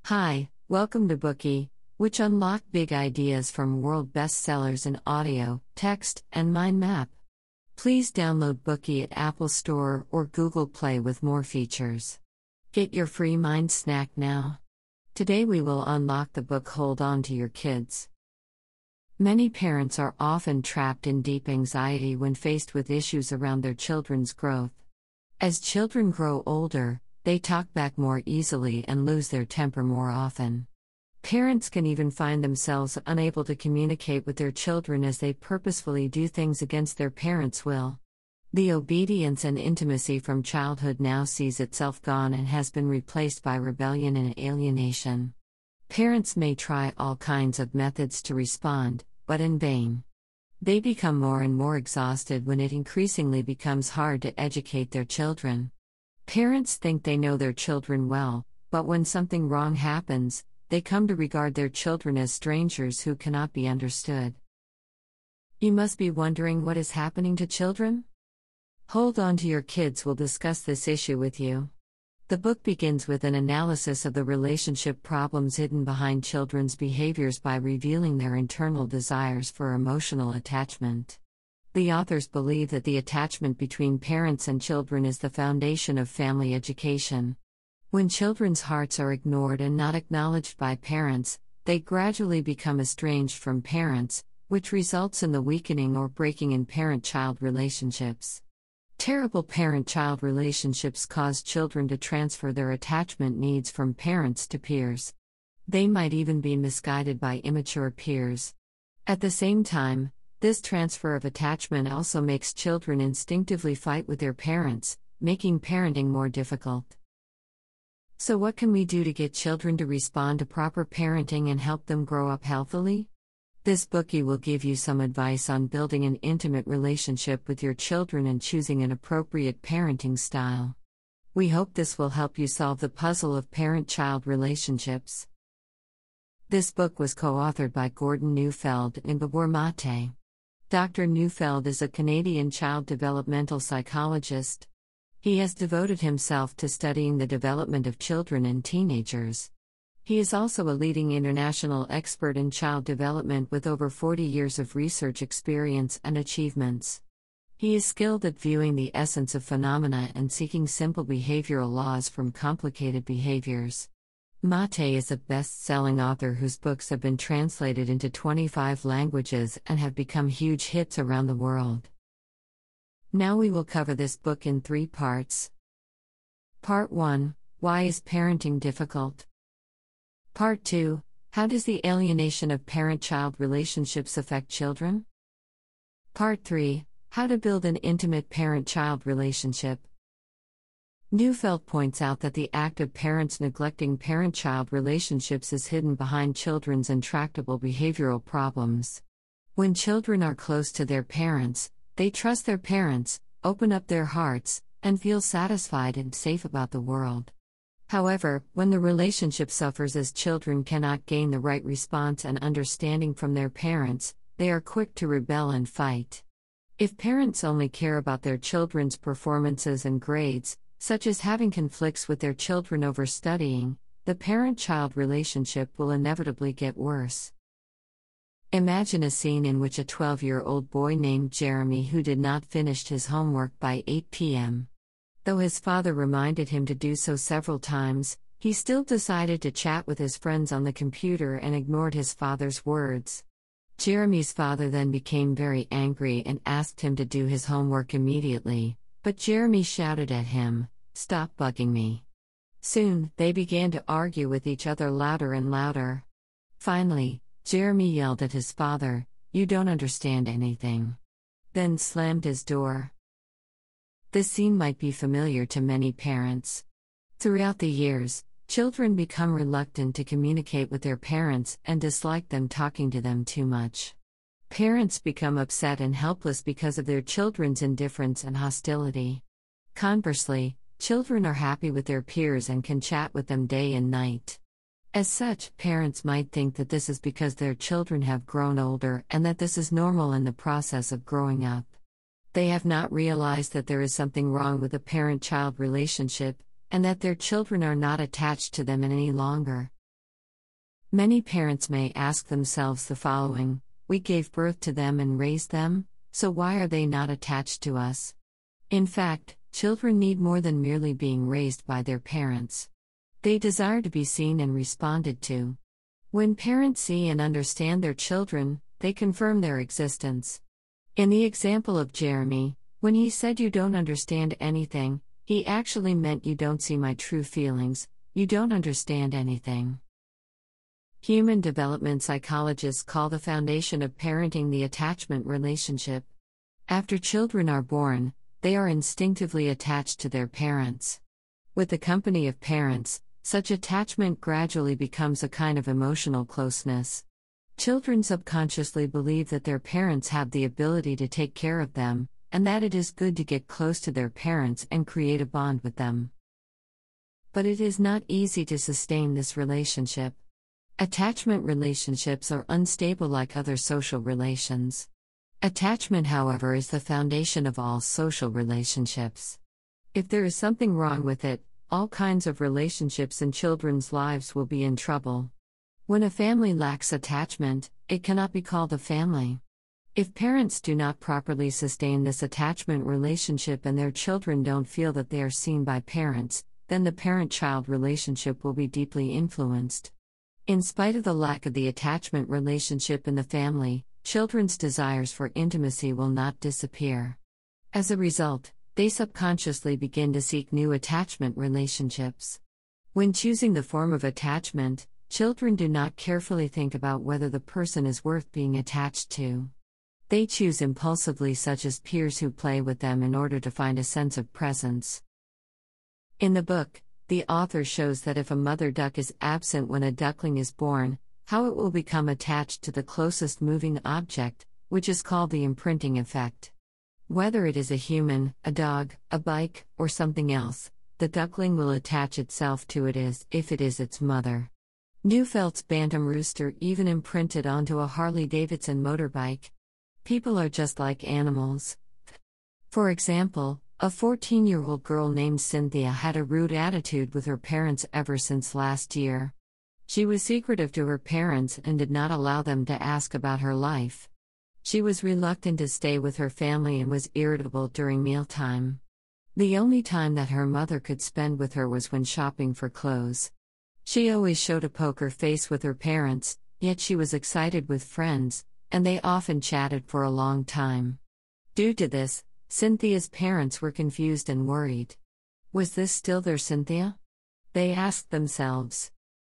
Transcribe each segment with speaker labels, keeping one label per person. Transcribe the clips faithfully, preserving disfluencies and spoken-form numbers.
Speaker 1: Hi, welcome to Bookey, which unlock big ideas from world bestsellers in audio, text, and mind map. Please download Bookey at Apple Store or Google Play with more features. Get your free mind snack now. Today we will unlock the book Hold On to Your Kids. Many parents are often trapped in deep anxiety when faced with issues around their children's growth. As children grow older, they talk back more easily and lose their temper more often. Parents can even find themselves unable to communicate with their children as they purposefully do things against their parents' will. The obedience and intimacy from childhood now sees itself gone and has been replaced by rebellion and alienation. Parents may try all kinds of methods to respond, but in vain. They become more and more exhausted when it increasingly becomes hard to educate their children. Parents think they know their children well, but when something wrong happens, they come to regard their children as strangers who cannot be understood. You must be wondering what is happening to children? Hold On to Your Kids will discuss this issue with you. The book begins with an analysis of the relationship problems hidden behind children's behaviors by revealing their internal desires for emotional attachment. The authors believe that the attachment between parents and children is the foundation of family education. When children's hearts are ignored and not acknowledged by parents, they gradually become estranged from parents, which results in the weakening or breaking in parent-child relationships. Terrible parent-child relationships cause children to transfer their attachment needs from parents to peers. They might even be misguided by immature peers. At the same time, this transfer of attachment also makes children instinctively fight with their parents, making parenting more difficult. So what can we do to get children to respond to proper parenting and help them grow up healthily? This Bookey will give you some advice on building an intimate relationship with your children and choosing an appropriate parenting style. We hope this will help you solve the puzzle of parent-child relationships. This book was co-authored by Gordon Neufeld and Gabor Mate. Doctor Neufeld is a Canadian child developmental psychologist. He has devoted himself to studying the development of children and teenagers. He is also a leading international expert in child development with over forty years of research experience and achievements. He is skilled at viewing the essence of phenomena and seeking simple behavioral laws from complicated behaviors. Mate is a best-selling author whose books have been translated into twenty-five languages and have become huge hits around the world. Now we will cover this book in three parts. Part one: Why is parenting difficult? Part two: How does the alienation of parent-child relationships affect children? Part three: How to build an intimate parent-child relationship. Neufeld points out that the act of parents neglecting parent-child relationships is hidden behind children's intractable behavioral problems. When children are close to their parents, they trust their parents, open up their hearts, and feel satisfied and safe about the world. However, when the relationship suffers as children cannot gain the right response and understanding from their parents, they are quick to rebel and fight. If parents only care about their children's performances and grades, such as having conflicts with their children over studying, the parent-child relationship will inevitably get worse. Imagine a scene in which a twelve-year-old boy named Jeremy who did not finish his homework by eight p.m. Though his father reminded him to do so several times, he still decided to chat with his friends on the computer and ignored his father's words. Jeremy's father then became very angry and asked him to do his homework immediately. But Jeremy shouted at him, "Stop bugging me." Soon, they began to argue with each other louder and louder. Finally, Jeremy yelled at his father, "You don't understand anything," then slammed his door. This scene might be familiar to many parents. Throughout the years, children become reluctant to communicate with their parents and dislike them talking to them too much. Parents become upset and helpless because of their children's indifference and hostility. Conversely, children are happy with their peers and can chat with them day and night. As such, parents might think that this is because their children have grown older and that this is normal in the process of growing up. They have not realized that there is something wrong with the parent-child relationship, and that their children are not attached to them any longer. Many parents may ask themselves the following: we gave birth to them and raised them, so why are they not attached to us? In fact, children need more than merely being raised by their parents. They desire to be seen and responded to. When parents see and understand their children, they confirm their existence. In the example of Jeremy, when he said "you don't understand anything," he actually meant "you don't see my true feelings, you don't understand anything." Human development psychologists call the foundation of parenting the attachment relationship. After children are born, they are instinctively attached to their parents. With the company of parents, such attachment gradually becomes a kind of emotional closeness. Children subconsciously believe that their parents have the ability to take care of them, and that it is good to get close to their parents and create a bond with them. But it is not easy to sustain this relationship. Attachment relationships are unstable like other social relations. Attachment, however, is the foundation of all social relationships. If there is something wrong with it, all kinds of relationships in children's lives will be in trouble. When a family lacks attachment, it cannot be called a family. If parents do not properly sustain this attachment relationship and their children don't feel that they are seen by parents, then the parent-child relationship will be deeply influenced. In spite of the lack of the attachment relationship in the family, children's desires for intimacy will not disappear. As a result, they subconsciously begin to seek new attachment relationships. When choosing the form of attachment, children do not carefully think about whether the person is worth being attached to. They choose impulsively, such as peers who play with them in order to find a sense of presence. In the book, the author shows that if a mother duck is absent when a duckling is born, how it will become attached to the closest moving object, which is called the imprinting effect. Whether it is a human, a dog, a bike, or something else, the duckling will attach itself to it as if it is its mother. Neufeld's bantam rooster even imprinted onto a Harley-Davidson motorbike. People are just like animals. For example, a fourteen-year-old girl named Cynthia had a rude attitude with her parents ever since last year. She was secretive to her parents and did not allow them to ask about her life. She was reluctant to stay with her family and was irritable during mealtime. The only time that her mother could spend with her was when shopping for clothes. She always showed a poker face with her parents, yet she was excited with friends, and they often chatted for a long time. Due to this, Cynthia's parents were confused and worried. Was this still their Cynthia? They asked themselves.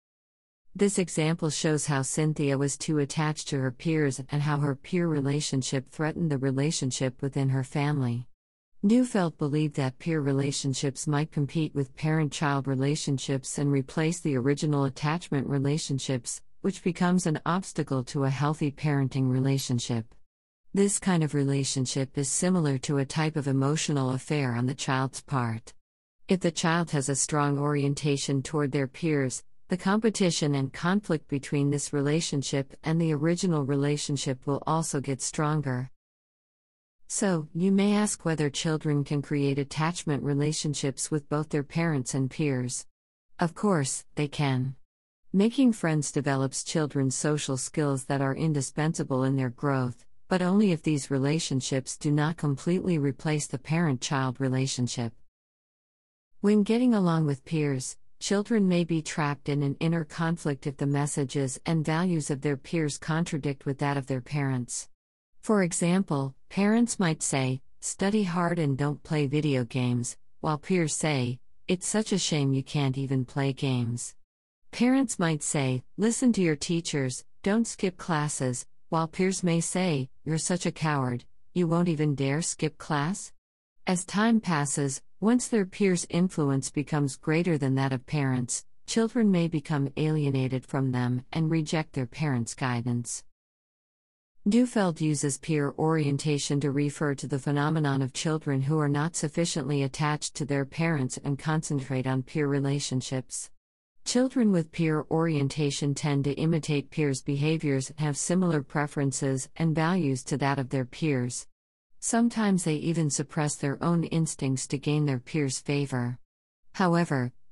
Speaker 1: This example shows how Cynthia was too attached to her peers and how her peer relationship threatened the relationship within her family. Neufeld believed that peer relationships might compete with parent-child relationships and replace the original attachment relationships, which becomes an obstacle to a healthy parenting relationship. This kind of relationship is similar to a type of emotional affair on the child's part. If the child has a strong orientation toward their peers, the competition and conflict between this relationship and the original relationship will also get stronger. So, you may ask whether children can create attachment relationships with both their parents and peers. Of course, they can. Making friends develops children's social skills that are indispensable in their growth, but only if these relationships do not completely replace the parent-child relationship. When getting along with peers, children may be trapped in an inner conflict if the messages and values of their peers contradict with that of their parents. For example, parents might say, "Study hard and don't play video games," while peers say, "It's such a shame you can't even play games." Parents might say, "Listen to your teachers, don't skip classes," while peers may say, "You're such a coward, you won't even dare skip class." As time passes, once their peers' influence becomes greater than that of parents, children may become alienated from them and reject their parents' guidance. Neufeld uses peer orientation to refer to the phenomenon of children who are not sufficiently attached to their parents and concentrate on peer relationships. Children with peer orientation tend to imitate peers' behaviors and have similar preferences and values to that of their peers. Sometimes they even suppress their own instincts to gain their peers' favor. However,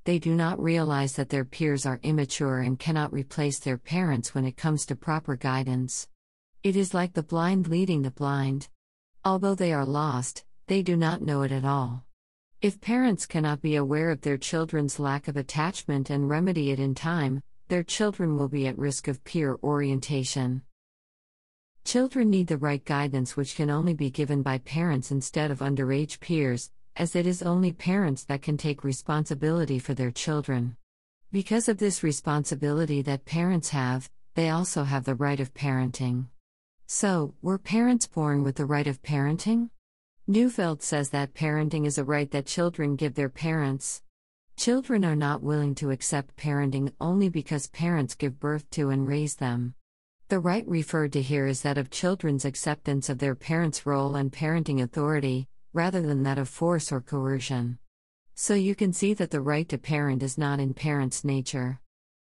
Speaker 1: they do not realize that their peers are immature and cannot replace their parents when it comes to proper guidance. It is like the blind leading the blind. Although they are lost, they do not know it at all. If parents cannot be aware of their children's lack of attachment and remedy it in time, their children will be at risk of peer orientation. Children need the right guidance, which can only be given by parents instead of underage peers, as it is only parents that can take responsibility for their children. Because of this responsibility that parents have, they also have the right of parenting. So, were parents born with the right of parenting? Neufeld says that parenting is a right that children give their parents. Children are not willing to accept parenting only because parents give birth to and raise them. The right referred to here is that of children's acceptance of their parents' role and parenting authority, rather than that of force or coercion. So you can see that the right to parent is not in parents' nature.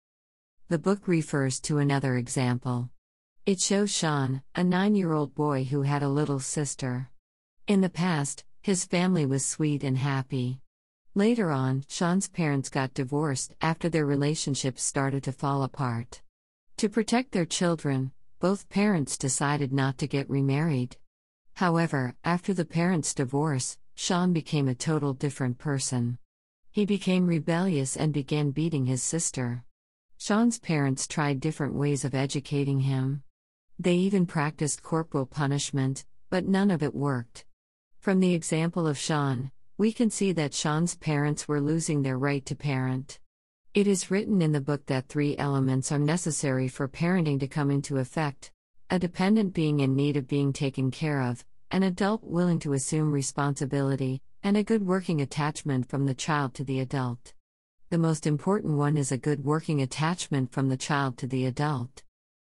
Speaker 1: The book refers to another example. It shows Sean, a nine-year-old boy who had a little sister. In the past, his family was sweet and happy. Later on, Sean's parents got divorced after their relationship started to fall apart. To protect their children, both parents decided not to get remarried. However, after the parents' divorce, Sean became a total different person. He became rebellious and began beating his sister. Sean's parents tried different ways of educating him. They even practiced corporal punishment, but none of it worked. From the example of Sean, we can see that Sean's parents were losing their right to parent. It is written in the book that three elements are necessary for parenting to come into effect: a dependent being in need of being taken care of, an adult willing to assume responsibility, and a good working attachment from the child to the adult. The most important one is a good working attachment from the child to the adult.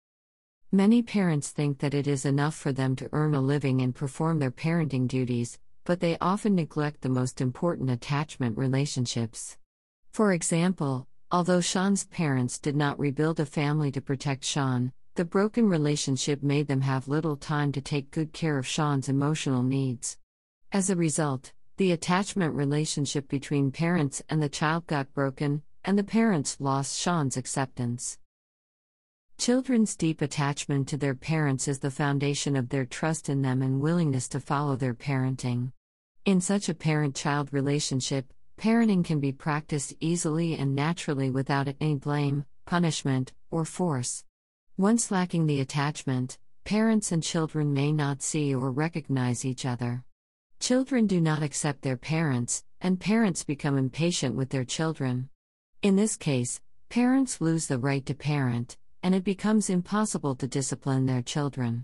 Speaker 1: Many parents think that it is enough for them to earn a living and perform their parenting duties, but they often neglect the most important attachment relationships. For example, although Sean's parents did not rebuild a family to protect Sean, the broken relationship made them have little time to take good care of Sean's emotional needs. As a result, the attachment relationship between parents and the child got broken, and the parents lost Sean's acceptance. Children's deep attachment to their parents is the foundation of their trust in them and willingness to follow their parenting. In such a parent-child relationship, parenting can be practiced easily and naturally without any blame, punishment, or force. Once lacking the attachment, parents and children may not see or recognize each other. Children do not accept their parents, and parents become impatient with their children. In this case, parents lose the right to parent, and it becomes impossible to discipline their children.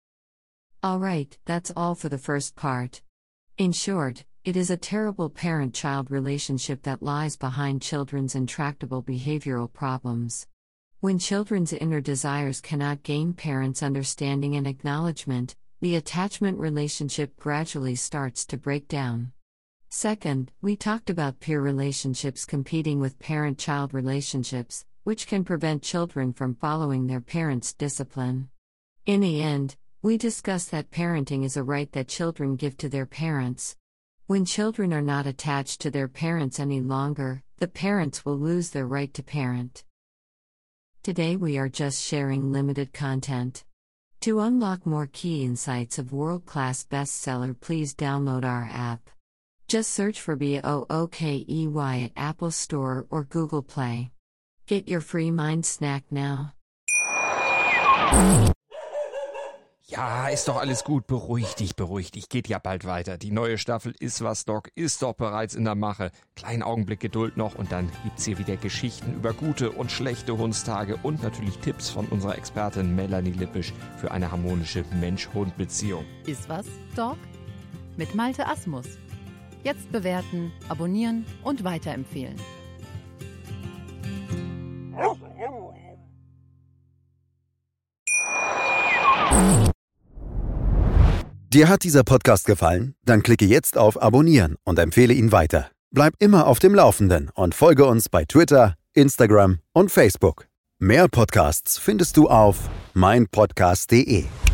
Speaker 1: Alright, that's all for the first part. In short, it is a terrible parent-child relationship that lies behind children's intractable behavioral problems. When children's inner desires cannot gain parents' understanding and acknowledgement, the attachment relationship gradually starts to break down. Second, we talked about peer relationships competing with parent-child relationships, which can prevent children from following their parents' discipline. In the end, we discussed that parenting is a right that children give to their parents. When children are not attached to their parents any longer, the parents will lose their right to parent. Today we are just sharing limited content. To unlock more key insights of world-class bestseller, please download our app. Just search for BOOKEY at Apple Store or Google Play. Get your free mind snack now.
Speaker 2: Ja, ist doch alles gut. Beruhig dich, beruhig dich. Geht ja bald weiter. Die neue Staffel Ist was, Doc ist doch bereits in der Mache. Kleinen Augenblick Geduld noch und dann gibt's hier wieder Geschichten über gute und schlechte Hundstage und natürlich Tipps von unserer Expertin Melanie Lippisch für eine harmonische Mensch-Hund-Beziehung.
Speaker 3: Ist was, Doc? Mit Malte Asmus. Jetzt bewerten, abonnieren und weiterempfehlen.
Speaker 4: Dir hat dieser Podcast gefallen? Dann klicke jetzt auf Abonnieren und empfehle ihn weiter. Bleib immer auf dem Laufenden und folge uns bei Twitter, Instagram und Facebook. Mehr Podcasts findest du auf mein podcast punkt de.